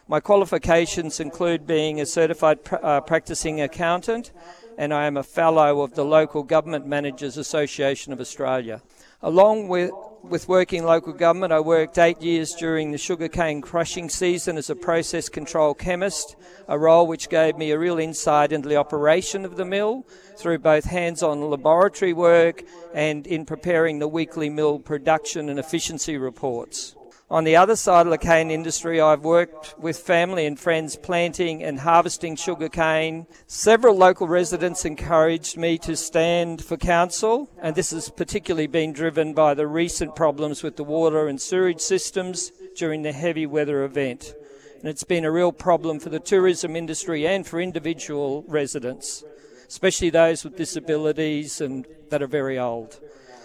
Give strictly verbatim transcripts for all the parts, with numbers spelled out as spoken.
My qualifications include being a certified pr- uh, practicing accountant, and I am a fellow of the Local Government Managers Association of Australia. Along with, with working local government, I worked eight years during the sugarcane crushing season as a process control chemist, a role which gave me a real insight into the operation of the mill through both hands-on laboratory work and in preparing the weekly mill production and efficiency reports. On the other side of the cane industry, I've worked with family and friends planting and harvesting sugarcane. Several local residents encouraged me to stand for council, and this has particularly been driven by the recent problems with the water and sewage systems during the heavy weather event. And it's been a real problem for the tourism industry and for individual residents, especially those with disabilities and that are very old.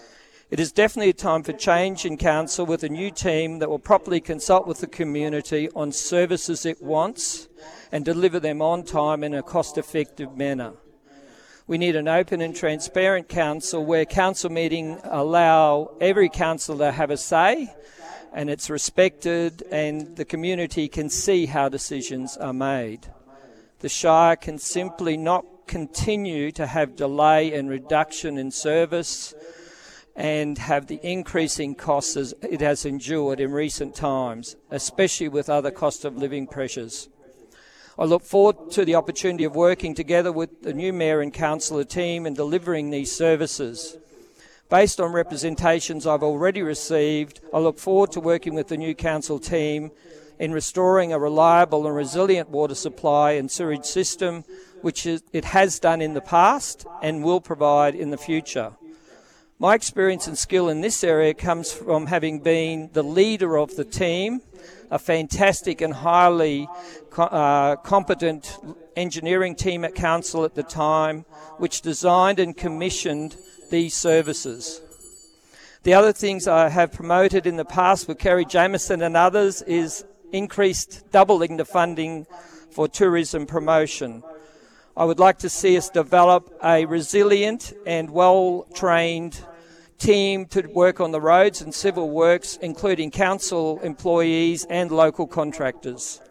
It is definitely a time for change in council with a new team that will properly consult with the community on services it wants and deliver them on time in a cost-effective manner. We need an open and transparent council where council meetings allow every councillor to have a say and it's respected and the community can see how decisions are made. The Shire can simply not continue to have delay and reduction in service and have the increasing costs as it has endured in recent times, especially with other cost of living pressures. I look forward to the opportunity of working together with the new Mayor and Councillor team in delivering these services. Based on representations I've already received, I look forward to working with the new Council team in restoring a reliable and resilient water supply and sewage system, which it has done in the past and will provide in the future. My experience and skill in this area comes from having been the leader of the team, a fantastic and highly uh, competent engineering team at Council at the time, which designed and commissioned these services. The other things I have promoted in the past with Kerry Jamieson and others is increased doubling the funding for tourism promotion. I would like to see us develop a resilient and well-trained team to work on the roads and civil works, including council employees and local contractors.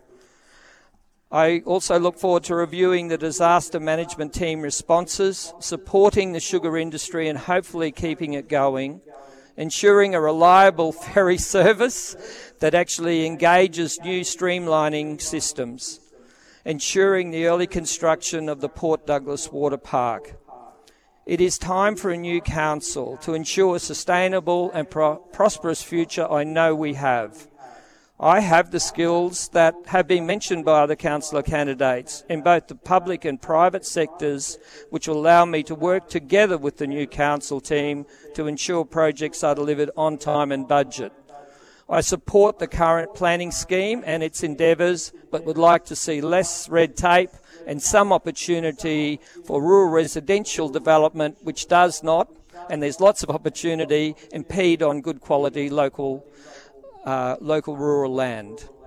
I also look forward to reviewing the disaster management team responses, supporting the sugar industry and hopefully keeping it going, ensuring a reliable ferry service that actually engages new streamlining systems, ensuring the early construction of the Port Douglas Water Park. It is time for a new council to ensure a sustainable and pro- prosperous future I know we have. I have the skills that have been mentioned by other councillor candidates in both the public and private sectors, which will allow me to work together with the new council team to ensure projects are delivered on time and budget. I support the current planning scheme and its endeavours, but would like to see less red tape and some opportunity for rural residential development, which does not, and there's lots of opportunity, impede on good quality local, uh, local rural land.